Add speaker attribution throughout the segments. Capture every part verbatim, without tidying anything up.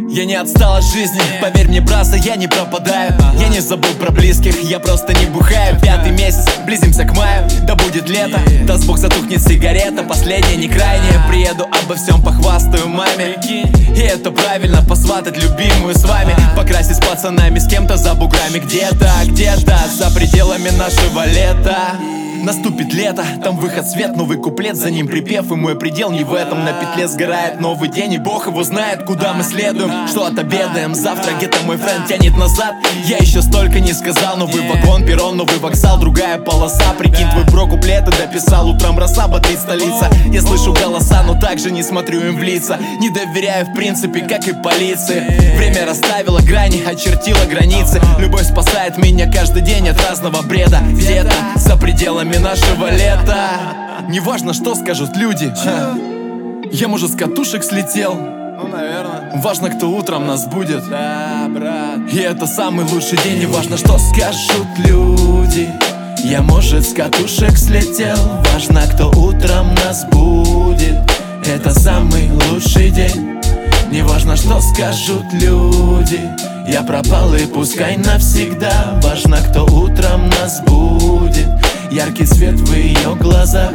Speaker 1: Я не отстал от жизни, поверь мне, браза, я не пропадаю. Я не забыл про близких, я просто не бухаю. Пятый месяц, близимся к маю, да будет лето. Даст Бог, затухнет сигарета, последняя, не крайняя. Приеду, обо всем похвастаю маме. И это правильно, посватать любимую с вами. Покрасить с пацанами, с кем-то за буграми. Где-то, где-то, за пределами нашего лета. Наступит лето, там выход, свет, новый куплет, за ним припев, и мой предел не в этом. На петле сгорает новый день, и Бог его знает, куда мы следуем, что отобедаем. Завтра где-то мой френд тянет назад, я еще столько не сказал. Новый вагон, перрон, новый вокзал, другая полоса. Прикинь, твой бро куплеты дописал, утром роса, бодрит столица. Я слышу голоса, но также не смотрю им в лица. Не доверяю в принципе, как и полиции. Время расставило грани, очертило границы. Любовь спасает меня каждый день от разного бреда. Где-то за пределами нашего лета. Неважно, что скажут люди. Я, может, с катушек слетел.
Speaker 2: Ну, наверное.
Speaker 1: Важно, кто утром нас будет.
Speaker 2: Да, брат.
Speaker 1: И это самый лучший день. Неважно, что скажут люди. Я, может, с катушек слетел. Важно, кто утром нас будет. Это самый лучший день. Неважно, что скажут люди. Я пропал и пускай навсегда. Важно, кто утром нас будет. Яркий свет в ее глазах.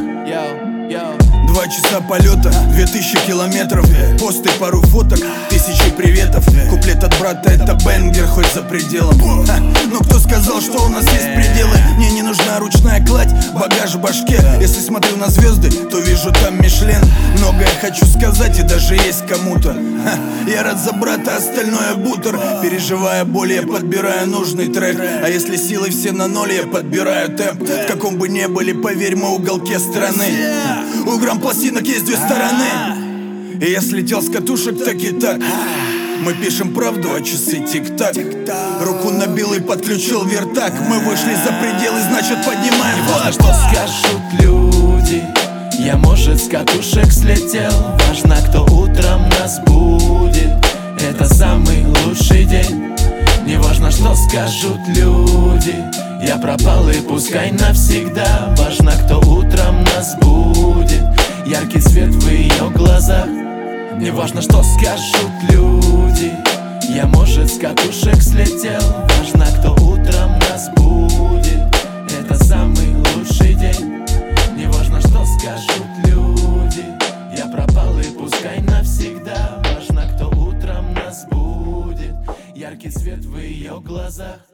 Speaker 3: Два часа полета, две тысячи километров. Посты, пару фоток, тысячи приветов. Куплет от брата, это бенгер, хоть за пределом. Ха, но кто сказал, что у нас есть пределы? Мне не нужна ручная кладь, багаж в башке. Если смотрю на звезды, то вижу там Мишлен. Многое хочу сказать и даже есть кому-то. Ха, я рад за брата, остальное бутер. Переживая боль, я подбираю нужный трек. А если силы все на ноль, я подбираю темп. В каком бы ни были, поверь, мы в уголке страны. У грамм пластинок есть две стороны. И я слетел с катушек, так и так. Мы пишем правду, а часы тик-так. Руку набил и подключил вертак. Мы вышли за пределы, значит поднимаем флаг.
Speaker 1: Что скажут люди? Я, может, с катушек слетел. Важно, кто утром нас будет. Это самый лучший день. Неважно, что скажут люди. Я пропал и пускай навсегда. Важно, кто утром нас будет. Яркий свет в ее глазах. Неважно, что скажут люди. Я, может, с катушек слетел. Важно, кто утром нас будет. Это самый лучший день. Неважно, что скажут люди. Я пропал и пускай навсегда. Важно, кто утром нас будет. Яркий свет в ее глазах.